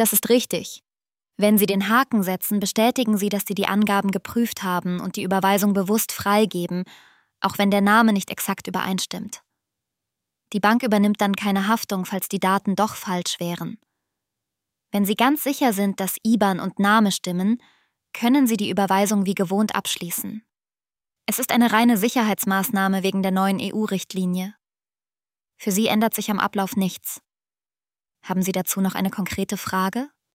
das ist richtig. Wenn Sie den Haken setzen, bestätigen Sie, dass Sie die Angaben geprüft haben und die Überweisung bewusst freigeben, auch wenn der Name nicht exakt übereinstimmt. Die Bank übernimmt dann keine Haftung, falls die Daten doch falsch wären. Wenn Sie ganz sicher sind, dass IBAN und Name stimmen, können Sie die Überweisung wie gewohnt abschließen. Es ist eine reine Sicherheitsmaßnahme wegen der neuen EU-Richtlinie. Für Sie ändert sich am Ablauf nichts. Haben Sie dazu noch eine konkrete Frage?